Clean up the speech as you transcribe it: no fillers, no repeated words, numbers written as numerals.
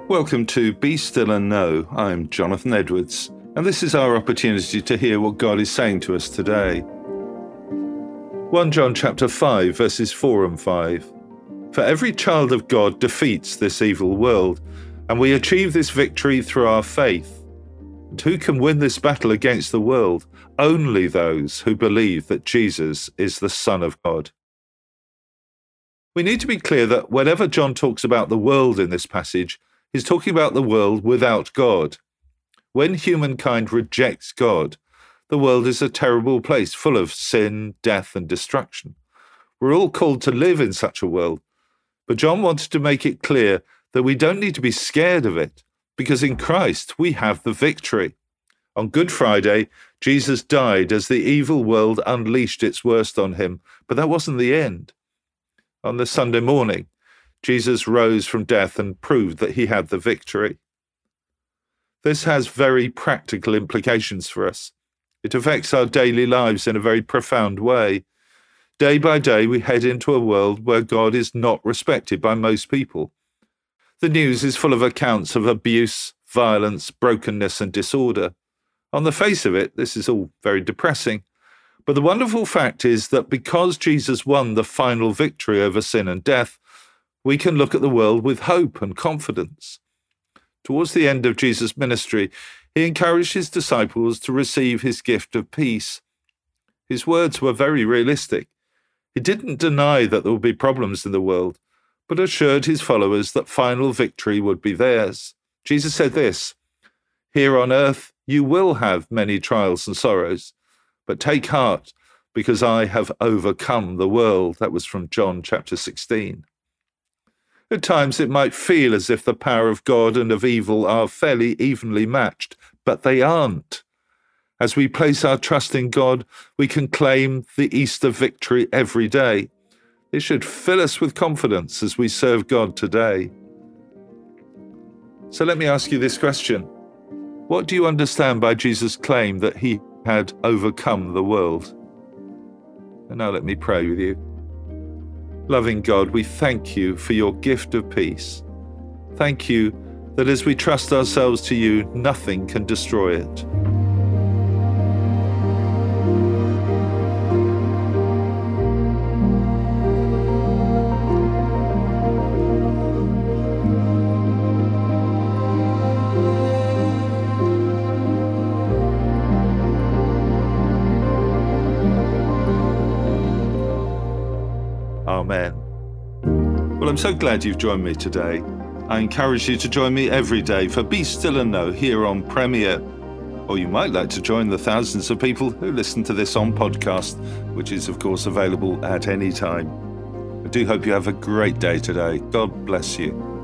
Welcome to Be Still and Know. I'm Jonathan Edwards, and this is our opportunity to hear what God is saying to us today. 1 John chapter 5, verses 4 and 5. For every child of God defeats this evil world, and we achieve this victory through our faith. And who can win this battle against the world? Only those who believe that Jesus is the Son of God. We need to be clear that whenever John talks about the world in this passage, he's talking about the world without God. When humankind rejects God, the world is a terrible place full of sin, death, and destruction. We're all called to live in such a world, but John wanted to make it clear that we don't need to be scared of it, because in Christ we have the victory. On Good Friday, Jesus died as the evil world unleashed its worst on him, but that wasn't the end. On the Sunday morning, Jesus rose from death and proved that he had the victory. This has very practical implications for us. It affects our daily lives in a very profound way. Day by day, we head into a world where God is not respected by most people. The news is full of accounts of abuse, violence, brokenness, and disorder. On the face of it, this is all very depressing. But the wonderful fact is that because Jesus won the final victory over sin and death, we can look at the world with hope and confidence. Towards the end of Jesus' ministry, he encouraged his disciples to receive his gift of peace. His words were very realistic. He didn't deny that there would be problems in the world, but assured his followers that final victory would be theirs. Jesus said this, "Here on earth you will have many trials and sorrows, but take heart, because I have overcome the world." That was from John chapter 16. At times it might feel as if the power of God and of evil are fairly evenly matched, but they aren't. As we place our trust in God, we can claim the Easter victory every day. It should fill us with confidence as we serve God today. So let me ask you this question. What do you understand by Jesus' claim that he had overcome the world? And now let me pray with you. Loving God, we thank you for your gift of peace. Thank you that as we trust ourselves to you, nothing can destroy it. Amen. Well, I'm so glad you've joined me today. I encourage you to join me every day for Be Still and Know here on Premier. Or you might like to join the thousands of people who listen to this on podcast, which is, of course, available at any time. I do hope you have a great day today. God bless you.